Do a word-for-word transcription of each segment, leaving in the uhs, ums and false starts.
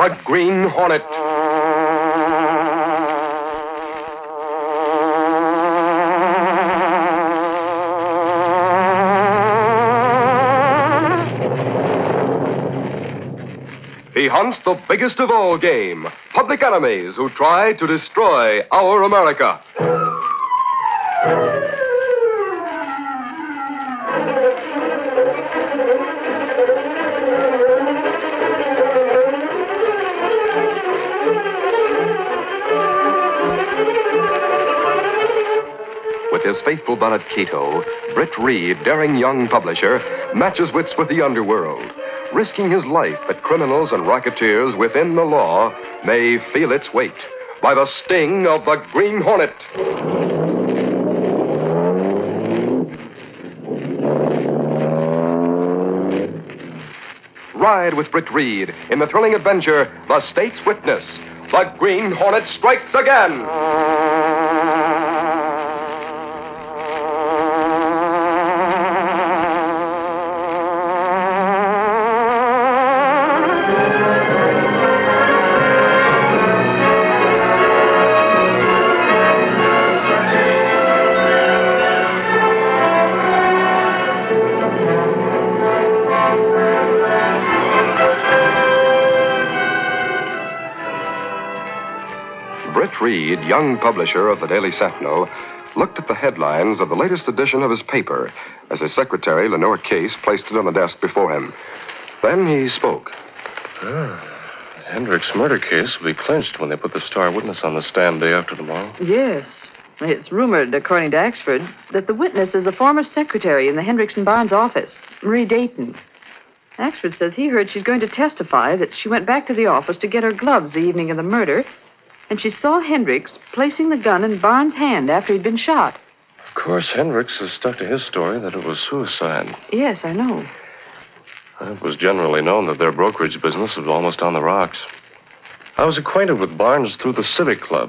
the Green Hornet. He hunts the biggest of all game, public enemies who try to destroy our America. With his faithful bonnet Cato, Britt Reed, daring young publisher, matches wits with the underworld. Risking his life that criminals and racketeers within the law may feel its weight by the sting of the Green Hornet. Ride with Britt Reed in the thrilling adventure, The State's Witness. The Green Hornet strikes again. Reed, young publisher of the Daily Sentinel, looked at the headlines of the latest edition of his paper as his secretary, Lenore Case, placed it on the desk before him. Then he spoke. Ah, Hendricks' murder case will be clinched when they put the star witness on the stand day after tomorrow. Yes. It's rumored, according to Axford, that the witness is the former secretary in the Hendricks and Barnes office, Marie Dayton. Axford says he heard she's going to testify that she went back to the office to get her gloves the evening of the murder, and she saw Hendricks placing the gun in Barnes' hand after he'd been shot. Of course, Hendricks has stuck to his story that it was suicide. Yes, I know. It was generally known that their brokerage business was almost on the rocks. I was acquainted with Barnes through the Civic Club.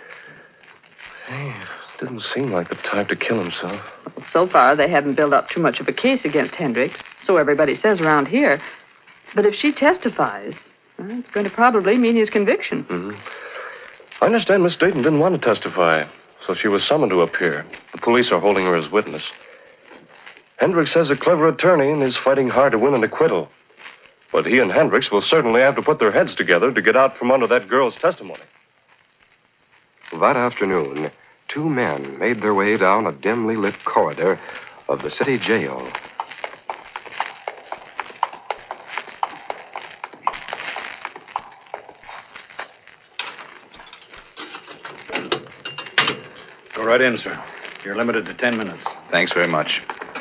He didn't seem like the type to kill himself. Well, so far, they haven't built up too much of a case against Hendricks, so everybody says around here. But if she testifies, well, it's going to probably mean his conviction. Mm-hmm. I understand Miss Dayton didn't want to testify, so she was summoned to appear. The police are holding her as witness. Hendricks has a clever attorney and is fighting hard to win an acquittal. But he and Hendricks will certainly have to put their heads together to get out from under that girl's testimony. That afternoon, two men made their way down a dimly lit corridor of the city jail. Go right in, sir. You're limited to ten minutes. Thanks very much.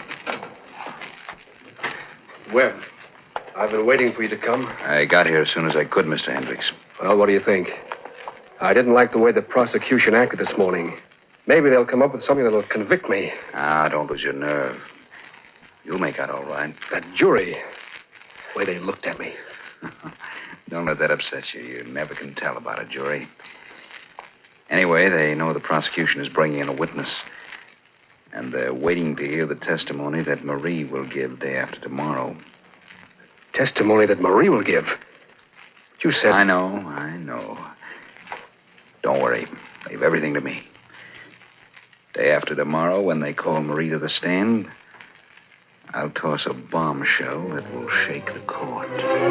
Webb, I've been waiting for you to come. I got here as soon as I could, Mister Hendricks. Well, what do you think? I didn't like the way the prosecution acted this morning. Maybe they'll come up with something that'll convict me. Ah, don't lose your nerve. You'll make out all right. That jury, the way they looked at me. Don't let that upset you. You never can tell about a jury. Anyway, they know the prosecution is bringing in a witness. And they're waiting to hear the testimony that Marie will give day after tomorrow. Testimony that Marie will give? You said... I know, I know. Don't worry. Leave everything to me. Day after tomorrow, when they call Marie to the stand, I'll toss a bombshell that will shake the court.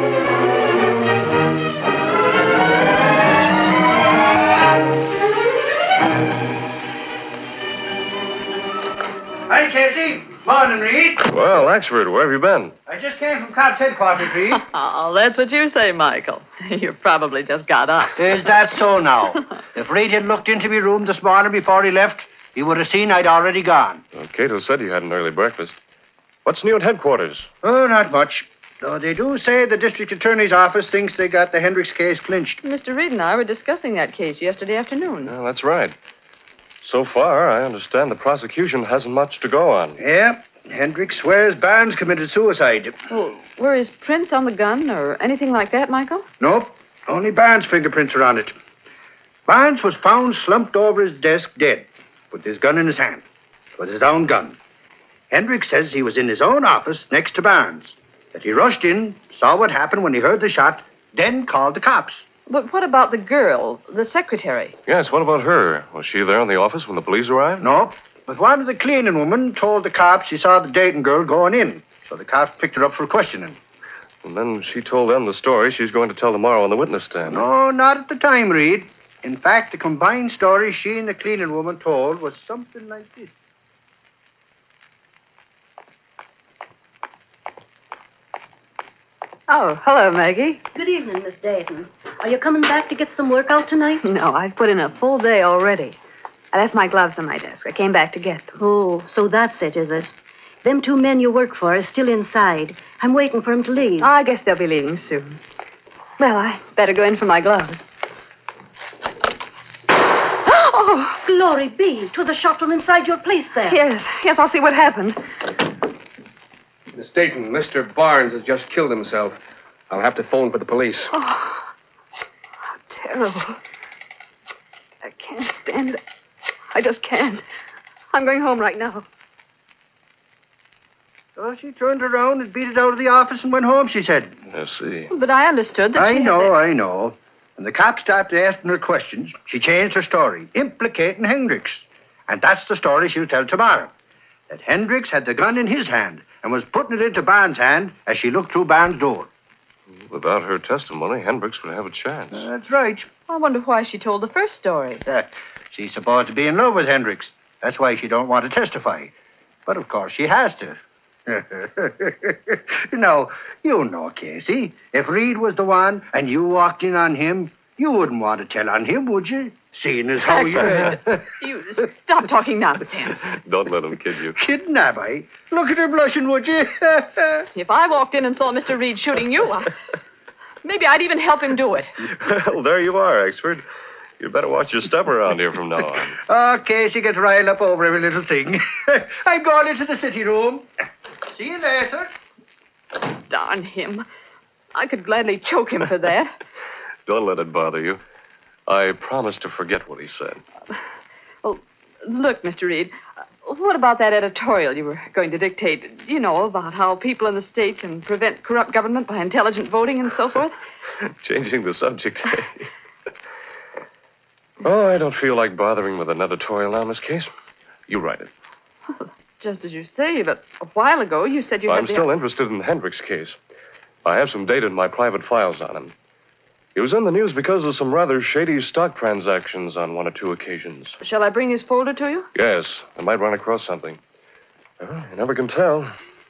Hi, Casey. Morning, Reed. Well, Axford, where have you been? I just came from cops headquarters, Reed. Oh, that's what you say, Michael. You probably just got up. Is that so now? If Reed had looked into my room this morning before he left, he would have seen I'd already gone. Well, Cato said you had an early breakfast. What's new at headquarters? Oh, not much. Though they do say the district attorney's office thinks they got the Hendricks case clinched. Mister Reed and I were discussing that case yesterday afternoon. Well, that's right. So far, I understand the prosecution hasn't much to go on. Yeah. Hendricks swears Barnes committed suicide. Well, were his prints on the gun or anything like that, Michael? Nope. Only Barnes' fingerprints are on it. Barnes was found slumped over his desk dead, with his gun in his hand. It was his own gun. Hendricks says he was in his own office next to Barnes, that he rushed in, saw what happened when he heard the shot, then called the cops. But what about the girl, the secretary? Yes, what about her? Was she there in the office when the police arrived? No, but one of the cleaning women told the cops she saw the Dayton girl going in. So the cops picked her up for questioning. And then she told them the story she's going to tell tomorrow on the witness stand. No, not at the time, Reed. In fact, the combined story she and the cleaning woman told was something like this. Oh, hello, Maggie. Good evening, Miss Dayton. Are you coming back to get some work out tonight? No, I've put in a full day already. I left my gloves on my desk. I came back to get them. Oh, so that's it, is it? Them two men you work for are still inside. I'm waiting for them to leave. Oh, I guess they'll be leaving soon. Well, I better go in for my gloves. Oh, glory be. 'Twas a shot from inside your place there. Yes, yes, I'll see what happened. Miss Dayton, Mister Barnes has just killed himself. I'll have to phone for the police. Oh, how terrible. I can't stand it. I just can't. I'm going home right now. So she turned around and beat it out of the office and went home, she said. I see. But I understood that I she had know, the- I know. When the cops started asking her questions, she changed her story, implicating Hendricks. And that's the story she'll tell tomorrow. That Hendricks had the gun in his hand and was putting it into Barnes' hand as she looked through Barnes' door. Without her testimony, Hendricks would have a chance. That's right. I wonder why she told the first story. Uh, she's supposed to be in love with Hendricks. That's why she don't want to testify. But, of course, she has to. Now, you know, Casey, if Reed was the one and you walked in on him, you wouldn't want to tell on him, would you? Seeing as how you... You stop talking nonsense. Don't let him kid you. Kidnap, eh? Look at her blushing, would you? If I walked in and saw Mister Reed shooting you, I... maybe I'd even help him do it. Well, there you are, Exford. You better watch your step around here from now on. Oh, Casey gets riled up over every little thing. I'm going into the city room. See you later. Darn him. I could gladly choke him for that. Don't let it bother you. I promise to forget what he said. Well, look, Mister Reed, what about that editorial you were going to dictate? You know, about how people in the state can prevent corrupt government by intelligent voting and so forth? Changing the subject. Oh, I don't feel like bothering with an editorial now, Miss Case. You write it. Well, just as you say, but a while ago you said you had I'm the... still interested in Hendricks' case. I have some data in my private files on him. He was in the news because of some rather shady stock transactions on one or two occasions. Shall I bring his folder to you? Yes, I might run across something. Well, you never can tell.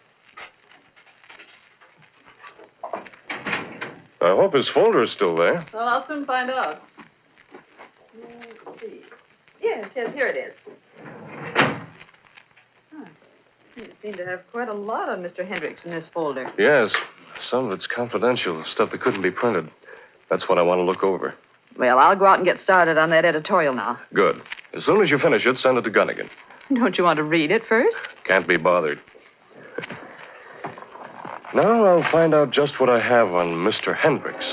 I hope his folder is still there. Well, I'll soon find out. Let's see. Yes, yes, here it is. Huh. You seem to have quite a lot on Mister Hendricks in this folder. Yes, some of it's confidential, stuff that couldn't be printed. That's what I want to look over. Well, I'll go out and get started on that editorial now. Good. As soon as you finish it, send it to Gunnigan. Don't you want to read it first? Can't be bothered. Now I'll find out just what I have on Mister Hendricks.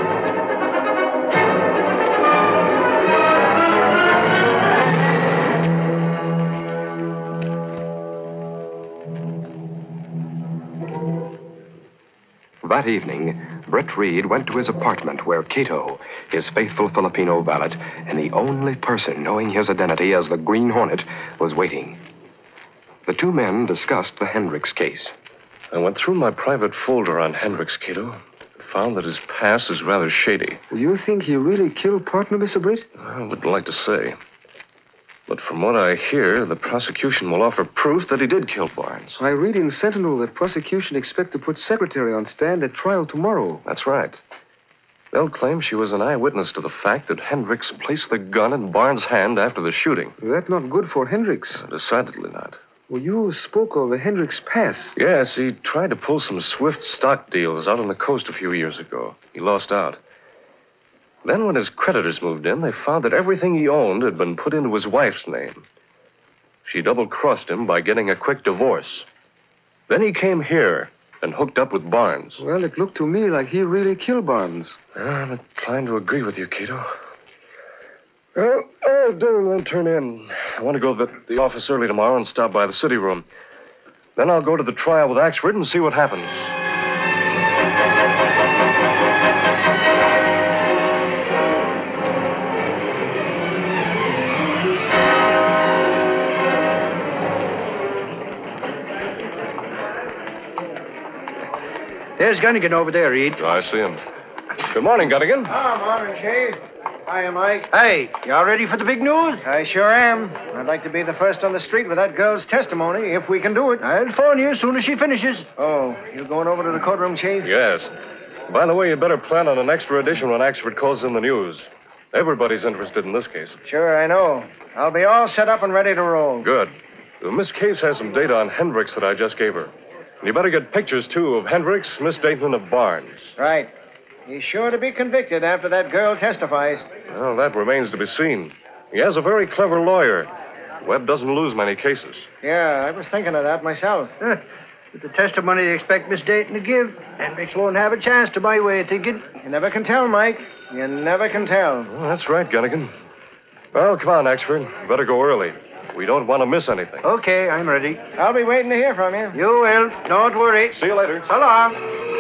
That evening, Britt Reed went to his apartment where Cato, his faithful Filipino valet, and the only person knowing his identity as the Green Hornet, was waiting. The two men discussed the Hendricks case. I went through my private folder on Hendricks, Cato, and found that his past is rather shady. You think he really killed partner, Mister Britt? I wouldn't like to say. But from what I hear, the prosecution will offer proof that he did kill Barnes. I read in Sentinel that prosecution expect to put secretary on stand at trial tomorrow. That's right. They'll claim she was an eyewitness to the fact that Hendricks placed the gun in Barnes' hand after the shooting. That's not good for Hendricks. Uh, decidedly not. Well, you spoke of a Hendricks past. Yes, he tried to pull some swift stock deals out on the coast a few years ago. He lost out. Then when his creditors moved in, they found that everything he owned had been put into his wife's name. She double-crossed him by getting a quick divorce. Then he came here and hooked up with Barnes. Well, it looked to me like he really killed Barnes. I'm inclined to agree with you, Cato. Well, I'll dinner and then turn in. I want to go to the, the office early tomorrow and stop by the city room. Then I'll go to the trial with Axford and see what happens. There's Gunnigan over there, Reed. Oh, I see him. Good morning, Gunnigan. Oh, morning, Chief. Hiya, Mike. Hey, you all ready for the big news? I sure am. I'd like to be the first on the street with that girl's testimony, if we can do it. I'll phone you as soon as she finishes. Oh, you going over to the courtroom, Chief? Yes. By the way, you'd better plan on an extra edition when Axford calls in the news. Everybody's interested in this case. Sure, I know. I'll be all set up and ready to roll. Good. Uh, Miss Case has some data on Hendricks that I just gave her. And you better get pictures, too, of Hendricks, Miss Dayton, and of Barnes. Right. He's sure to be convicted after that girl testifies. Well, that remains to be seen. He has a very clever lawyer. Webb doesn't lose many cases. Yeah, I was thinking of that myself. Huh. With the testimony they expect Miss Dayton to give, Hendricks won't have a chance to my way of thinking. You never can tell, Mike. You never can tell. Well, that's right, Gunnigan. Well, come on, Axford. You better go early. We don't want to miss anything. Okay, I'm ready. I'll be waiting to hear from you. You will. Don't worry. See you later. So long.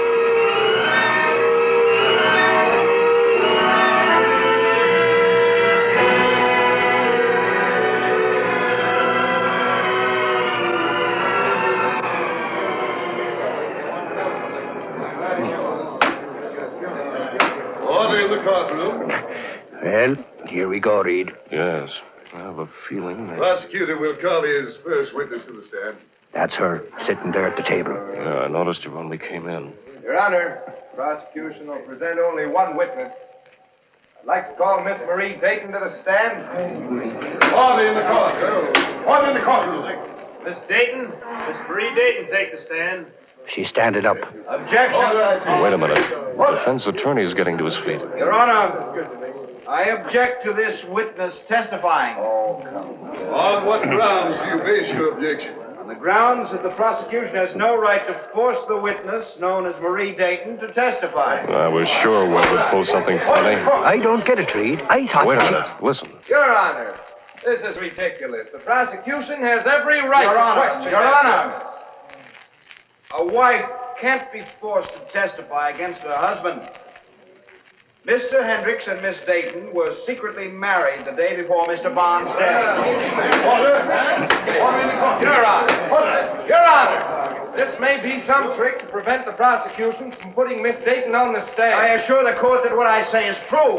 Well, here we go, Reed. Yes. I have a feeling that... Prosecutor will call his first witness to the stand. That's her, sitting there at the table. Yeah, I noticed her when we came in. Your Honor, prosecution will present only one witness. I'd like to call Miss Marie Dayton to the stand. Order in the court. Order in the courtroom. Miss Dayton, Miss Marie Dayton, take the stand. She's standing up. Objection. Wait a minute. The defense attorney is getting to his feet. Your Honor, I object to this witness testifying. Oh, come on. On what grounds do you base your objection? On the grounds that the prosecution has no right to force the witness, known as Marie Dayton, to testify. I was sure Webb would pull something funny. I don't get it, Reed. I thought... Wait a she... minute. Listen. Your Honor, this is ridiculous. The prosecution has every right Your to Honor, question Your that Honor. witness. A wife can't be forced to testify against her husband. Mister Hendricks and Miss Dayton were secretly married the day before Mister Barnes' death. Order. Order in the court. Your Honor. Order. Your Honor. This may be some trick to prevent the prosecution from putting Miss Dayton on the stand. I assure the court that what I say is true.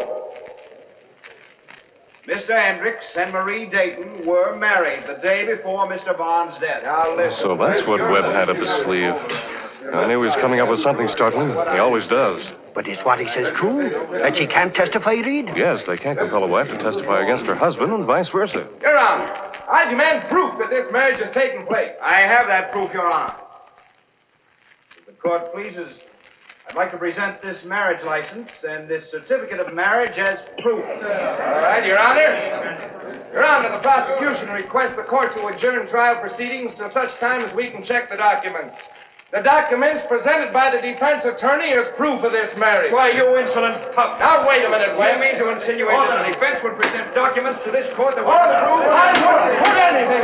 Mister Hendricks and Marie Dayton were married the day before Mister Barnes' death. Now listen. So that's what Webb had up his sleeve. I knew he was coming up with something startling. He always does. But is what he says true? That she can't testify, Reed? Yes, they can't compel a wife to testify against her husband and vice versa. Your Honor, I demand proof that this marriage has taken place. I have that proof, Your Honor. If the court pleases, I'd like to present this marriage license and this certificate of marriage as proof. All right, Your Honor. Your Honor, the prosecution requests the court to adjourn trial proceedings till such time as we can check the documents. The documents presented by the defense attorney as proof of this marriage. Why, you insolent pup. Now, wait a minute, Webb. You mean to insinuate that the defense would present documents to this court that would prove... I wouldn't put anything...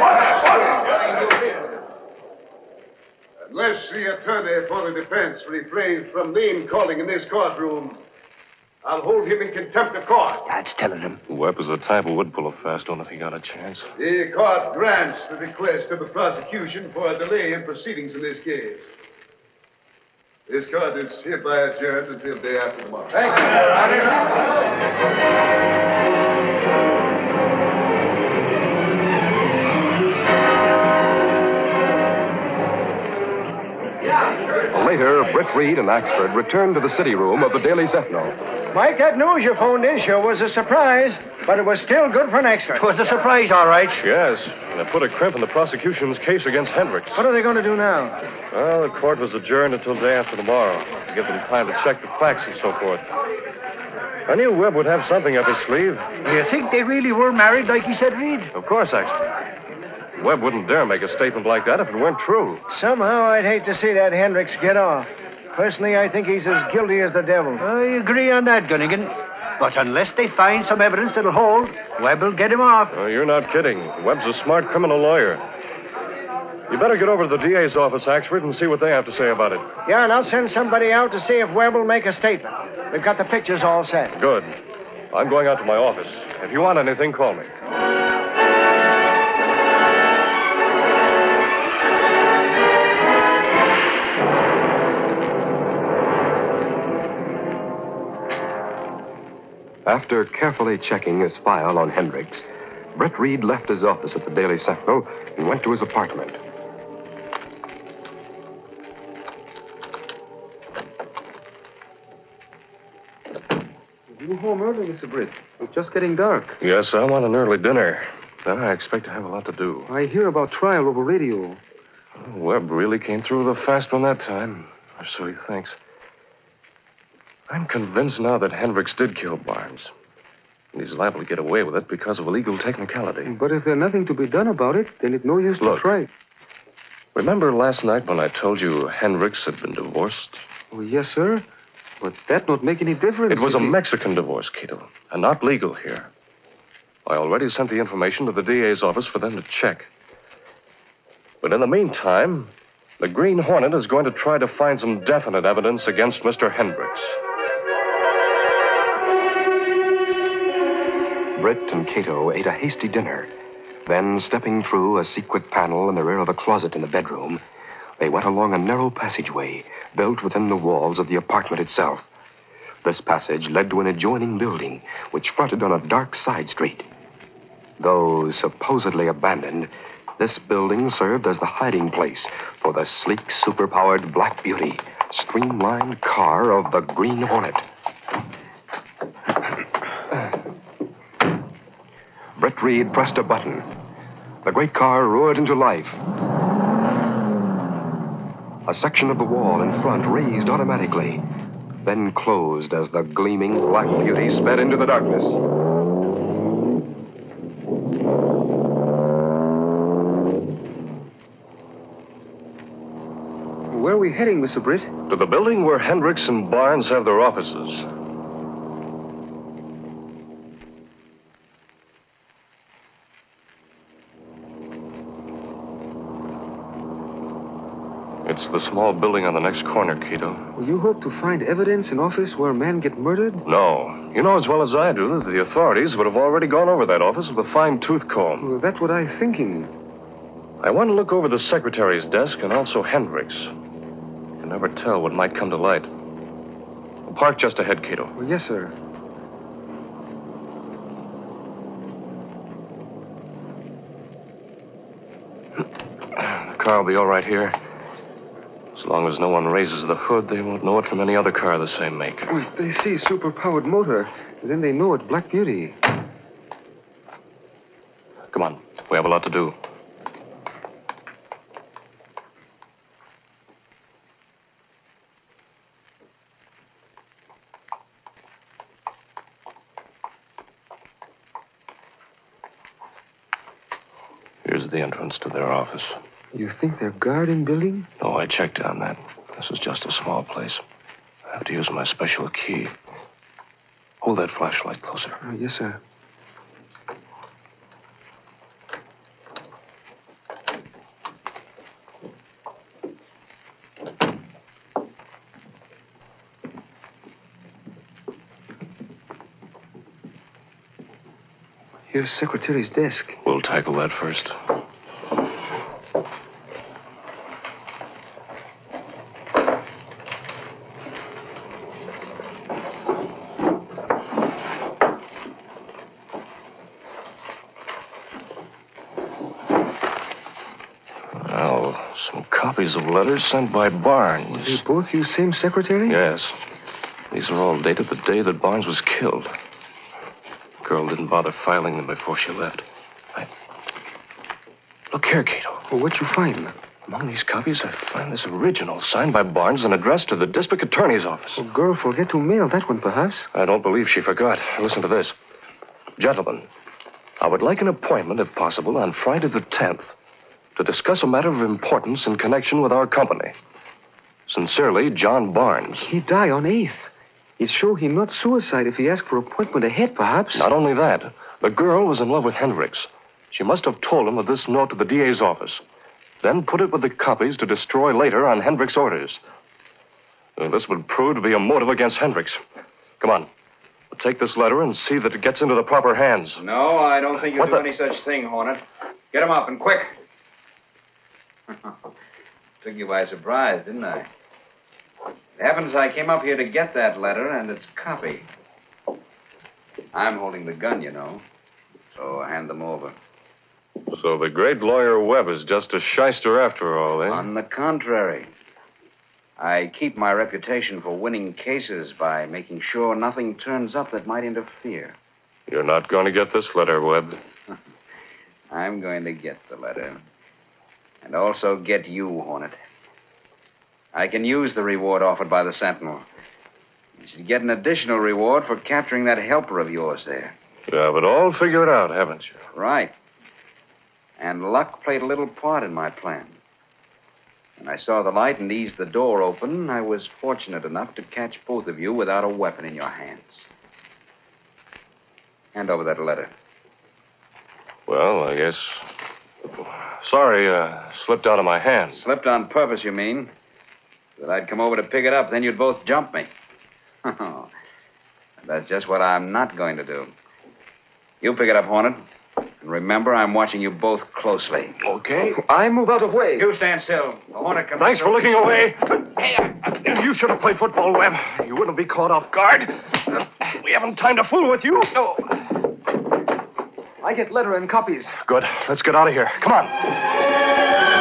Unless the attorney for the defense refrains from name calling in this courtroom, I'll hold him in contempt of court. That's telling him. Webb is the type who would pull a fast one if he got a chance. The court grants the request of the prosecution for a delay in proceedings in this case. This court is hereby adjourned until day after tomorrow. Thank you, Your Honor. Later, Britt Reed and Axford returned to the city room of the Daily Sentinel. Mike, that news you phoned in sure was a surprise, but it was still good for an extra. It was a surprise, all right. Yes, and it put a crimp in the prosecution's case against Hendricks. What are they going to do now? Well, the court was adjourned until day after tomorrow to give them time to check the facts and so forth. I knew Webb would have something up his sleeve. Do you think they really were married like he said, Reed? Of course, Axford. Webb wouldn't dare make a statement like that if it weren't true. Somehow I'd hate to see that Hendricks get off. Personally, I think he's as guilty as the devil. I agree on that, Gunnigan. But unless they find some evidence that'll hold, Webb will get him off. Oh, you're not kidding. Webb's a smart criminal lawyer. You better get over to the D A's office, Axford, and see what they have to say about it. Yeah, and I'll send somebody out to see if Webb will make a statement. We've got the pictures all set. Good. I'm going out to my office. If you want anything, call me. After carefully checking his file on Hendricks, Britt Reed left his office at the Daily Sentinel and went to his apartment. You home early, Mister Britt. It's just getting dark. Yes, I want an early dinner. Then I expect to have a lot to do. I hear about trial over radio. Webb really came through with a fast one that time. Or so he thinks. I'm convinced now that Hendricks did kill Barnes. And he's liable to get away with it because of a legal technicality. But if there's nothing to be done about it, then it's no use Look, to try. Remember last night when I told you Hendricks had been divorced? Oh, yes, sir. But that not make any difference. It was a he... Mexican divorce, Cato, and not legal here. I already sent the information to the D A's office for them to check. But in the meantime, the Green Hornet is going to try to find some definite evidence against Mister Hendricks. Britt and Cato ate a hasty dinner. Then, stepping through a secret panel in the rear of a closet in the bedroom, they went along a narrow passageway built within the walls of the apartment itself. This passage led to an adjoining building, which fronted on a dark side street. Though supposedly abandoned, this building served as the hiding place for the sleek, superpowered Black Beauty, streamlined car of the Green Hornet. Britt Reed pressed a button. The great car roared into life. A section of the wall in front raised automatically, then closed as the gleaming Black Beauty sped into the darkness. Where are we heading, Mister Britt? To the building where Hendricks and Barnes have their offices. It's the small building on the next corner, Cato. Well, you hope to find evidence in office where a man get murdered? No. You know as well as I do that the authorities would have already gone over that office with a fine-tooth comb. Well, that's what I'm thinking. I want to look over the secretary's desk and also Hendricks. You can never tell what might come to light. Park just ahead, Cato. Well, yes, sir. The car will be all right here. As long as no one raises the hood, they won't know it from any other car the same make. Well, if they see super-powered motor, then they know it's Black Beauty. Come on. We have a lot to do. Here's the entrance to their office. You think they're guarding building? No, I checked on that. This is just a small place. I have to use my special key. Hold that flashlight closer. Oh, yes, sir. Here's Secretary's desk. We'll tackle that first. Well, some copies of letters sent by Barnes. They both use same secretary? Yes. These are all dated the day that Barnes was killed. Girl didn't bother filing them before she left. I... Look here, Cato. Well, what'd you find? Among these copies, I find this original signed by Barnes and addressed to the district attorney's office. Well, girl forget to mail that one, perhaps. I don't believe she forgot. Listen to this. Gentlemen, I would like an appointment, if possible, on Friday the tenth to discuss a matter of importance in connection with our company. Sincerely, John Barnes. He die on eighth. It show he not suicide if he asked for appointment ahead, perhaps. Not only that, the girl was in love with Hendricks. She must have told him of this note to the D A's office, then put it with the copies to destroy later on Hendricks' orders. Uh, this would prove to be a motive against Hendricks. Come on. We'll take this letter and see that it gets into the proper hands. No, I don't think you'll What do the... any such thing, Hornet. Get him up, and quick. Took you by surprise, didn't I? It happens I came up here to get that letter and its copy. I'm holding the gun, you know. So hand them over. So the great lawyer Webb is just a shyster after all, eh? On the contrary. I keep my reputation for winning cases by making sure nothing turns up that might interfere. You're not going to get this letter, Webb. I'm going to get the letter. And also get you, Hornet. I can use the reward offered by the Sentinel. You should get an additional reward for capturing that helper of yours there. You have it all figured out, haven't you? Right. And luck played a little part in my plan. When I saw the light and eased the door open, I was fortunate enough to catch both of you without a weapon in your hands. Hand over that letter. Well, I guess... Sorry, uh, slipped out of my hand. Slipped on purpose, you mean? That I'd come over to pick it up, then you'd both jump me. That's just what I'm not going to do. You pick it up, Hornet. And remember, I'm watching you both closely. Okay. I move out of way. You stand still. The Hornet comes. Thanks for looking away. Hey, uh, you should have played football, Webb. You wouldn't be caught off guard. Uh, we haven't time to fool with you. No. I get letter and copies. Good. Let's get out of here. Come on.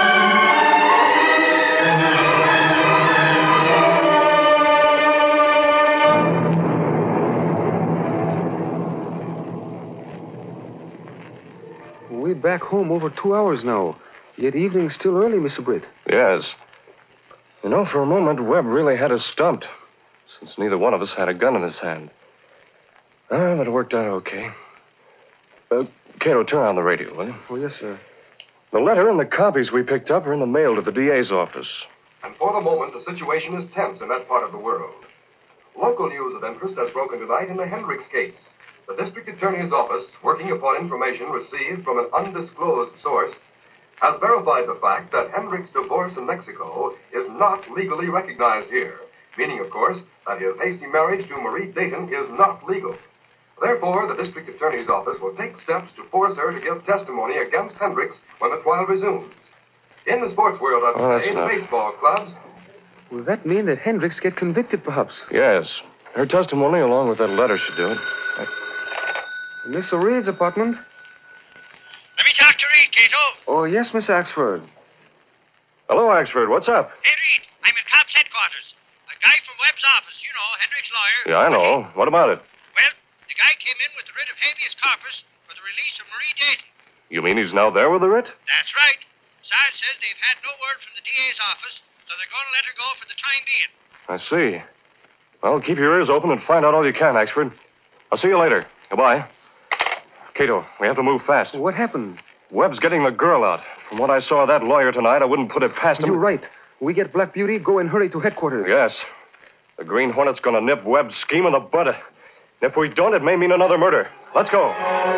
We're back home over two hours now. Yet evening's still early, Mister Britt. Yes. You know, for a moment, Webb really had us stumped, since neither one of us had a gun in his hand. Ah, but it worked out okay. Uh, Cato, turn on the radio, will you? Oh, yes, sir. The letter and the copies we picked up are in the mail to the D A's office. And for the moment, the situation is tense in that part of the world. Local news of interest has broken tonight in the Hendricks case. The district attorney's office, working upon information received from an undisclosed source, has verified the fact that Hendricks' divorce in Mexico is not legally recognized here, meaning, of course, that his hasty marriage to Marie Dayton is not legal. Therefore, the district attorney's office will take steps to force her to give testimony against Hendricks when the trial resumes. In the sports world of Oh, today, that's not- baseball clubs... Will that mean that Hendricks get convicted, perhaps? Yes. Her testimony, along with that letter, should do it. I... Miss O'Reilly's apartment? Let me talk to Reed, Cato. Oh, yes, Miss Axford. Hello, Axford. What's up? Hey, Reed, I'm at cops' headquarters. A guy from Webb's office, you know, Hendricks' lawyer. Yeah, I know. What about it? Well, the guy came in with the writ of habeas corpus for the release of Marie Dayton. You mean he's now there with the writ? That's right. Sarge says they've had no word from the D A's office, so they're going to let her go for the time being. I see. Well, keep your ears open and find out all you can, Axford. I'll see you later. Goodbye. Cato, we have to move fast. What happened? Webb's getting the girl out. From what I saw of that lawyer tonight, I wouldn't put it past him. You're right. We get Black Beauty, go and hurry to headquarters. Yes. The Green Hornet's going to nip Webb's scheme in the bud. And if we don't, it may mean another murder. Let's go.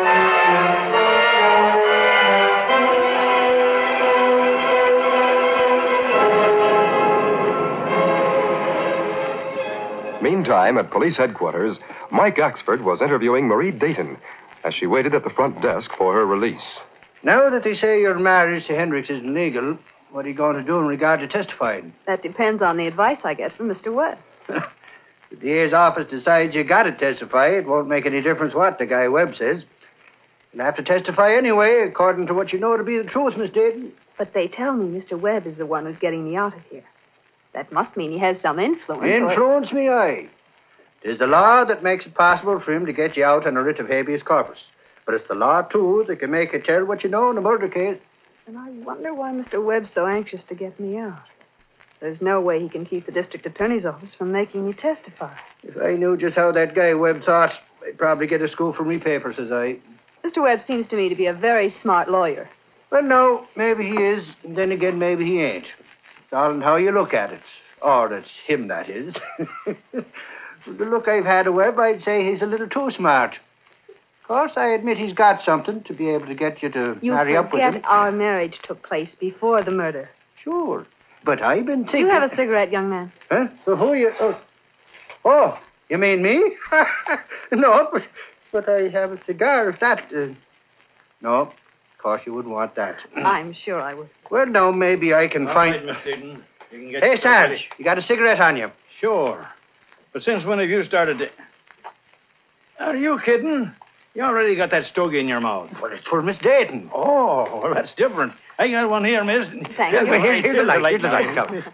Meantime, at police headquarters, Mike Axford was interviewing Marie Dayton as she waited at the front desk for her release. Now that they say your marriage to Hendricks isn't legal, what are you going to do in regard to testifying? That depends on the advice I get from Mister Webb. The D A's office decides you got to testify. It won't make any difference what the guy Webb says. You'll have to testify anyway, according to what you know to be the truth, Miss Dayton. But they tell me Mister Webb is the one who's getting me out of here. That must mean he has some influence. or- Influence me, aye. It is the law that makes it possible for him to get you out on a writ of habeas corpus. But it's the law, too, that can make you tell what you know in a murder case. And I wonder why Mister Webb's so anxious to get me out. There's no way he can keep the district attorney's office from making me testify. If I knew just how that guy Webb thought, I'd probably get a school from me paper, says I. Mister Webb seems to me to be a very smart lawyer. Well, no, maybe he is, and then again, maybe he ain't. It's all in how you look at it. Or it's him, that is. With the look I've had of Webb, I'd say he's a little too smart. Of course, I admit he's got something to be able to get you to You marry up with forget him. our marriage took place before the murder. Sure. But I've been Do thinking... you have a cigarette, young man? Huh? Well, who are you... Oh, oh you mean me? No, but, but I have a cigar, if that... Uh... No, of course you wouldn't want that. I'm sure I would. Well, no, maybe I can All find... right, Miss Dayton. You can get Hey, yourself Sarge, ready. you got a cigarette on you? Sure. But since when have you started to... All Are you kidding? You already got that stogie in your mouth. Well, it's for Miss Dayton. Oh, well, that's different. I got one here, miss. Thank Well, you. here's, here's the light. Here's the light. now. Come.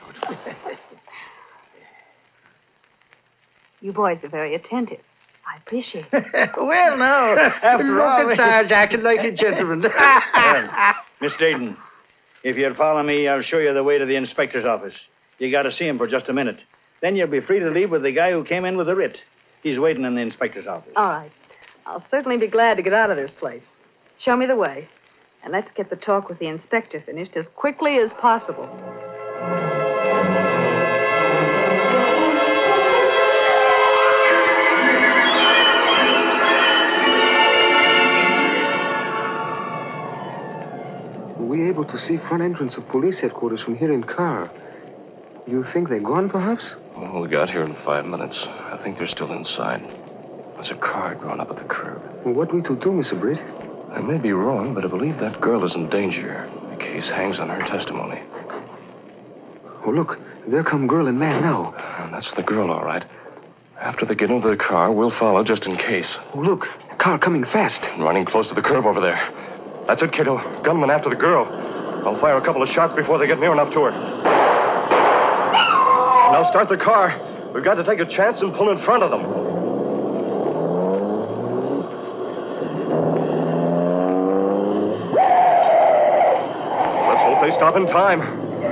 You boys are very attentive. I appreciate it. Well, now, After look all, at Sarge acting like a gentleman. Well, Miss Dayton, if you'll follow me, I'll show you the way to the inspector's office. You got to see him for just a minute. Then you'll be free to leave with the guy who came in with the writ. He's waiting in the inspector's office. All right. I'll certainly be glad to get out of this place. Show me the way. And let's get the talk with the inspector finished as quickly as possible. Were we able to see front entrance of police headquarters from here in car? You think they're gone, perhaps? Well, we got here in five minutes. I think they're still inside. There's a car drawn up at the curb. Well, what are we to do, Mister Britt? I may be wrong, but I believe that girl is in danger. The case hangs on her testimony. Oh, look. There come girl and man now. And that's the girl, all right. After they get into the car, we'll follow just in case. Oh, look. Car coming fast. Running close to the curb over there. That's it, kiddo. Gunman after the girl. I'll fire a couple of shots before they get near enough to her. Now start the car. We've got to take a chance and pull in front of them. Let's hope they stop in time.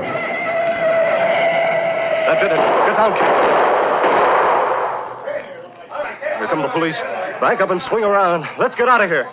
That did it. Get down, kid. Here come the police. Back up and swing around. Let's get out of here.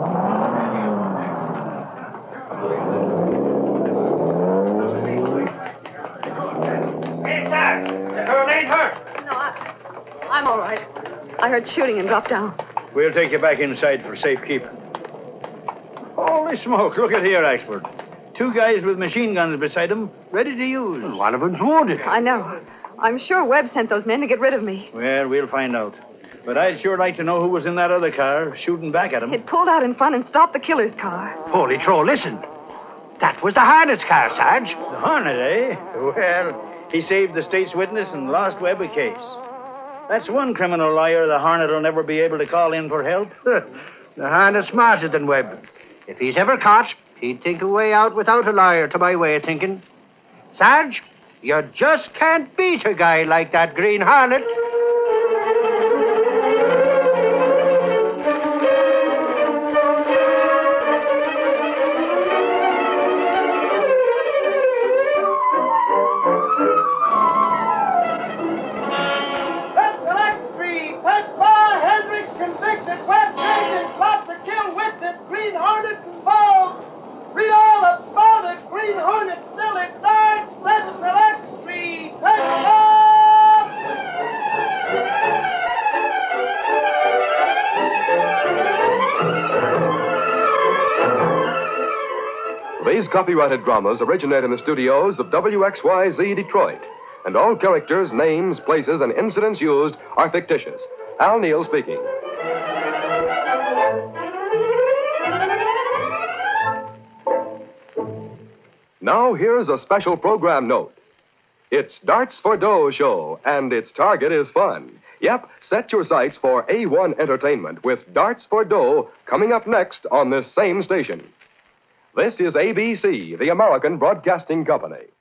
I'm all right. I heard shooting and dropped down. We'll take you back inside for safekeeping. Holy smoke, look at here, Axford. Two guys with machine guns beside them, ready to use. Well, one of them's wounded. I know. I'm sure Webb sent those men to get rid of me. Well, we'll find out. But I'd sure like to know who was in that other car, shooting back at him. It pulled out in front and stopped the killer's car. Holy troll, listen. That was the Harnet's car, Sarge. The Harnet, eh? Well, he saved the state's witness and lost Webb a case. That's one criminal lawyer the Harnet will never be able to call in for help. The Harnet's smarter than Webb. If he's ever caught, he'd think a way out without a lawyer, to my way of thinking. Sarge, you just can't beat a guy like that Green Harnet. These copyrighted dramas originate in the studios of W X Y Z Detroit, and all characters, names, places, and incidents used are fictitious. Al Neal speaking. Now here's a special program note. It's Darts for Dough show, and its target is fun. Yep, set your sights for A one Entertainment with Darts for Dough coming up next on this same station. This is A B C, the American Broadcasting Company.